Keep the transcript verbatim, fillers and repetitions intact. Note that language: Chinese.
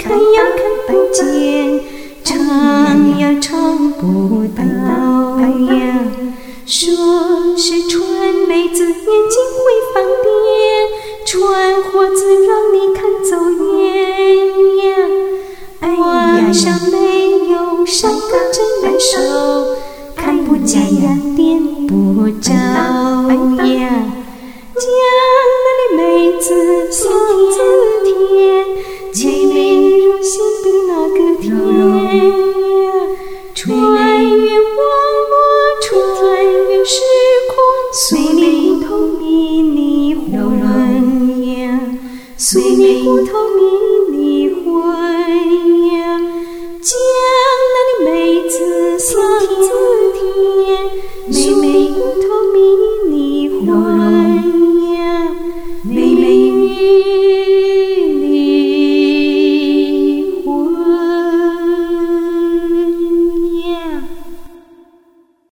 看呀看不见，尝呀尝不到呀。说是川妹子眼睛会放电，川货子让你看走眼呀。晚上没有上课真难受，看不见呀点不着呀。家里妹子嗓子甜，清明如新比那个甜呀。穿越网络，穿越时空，随你骨头迷你魂呀，随你骨头。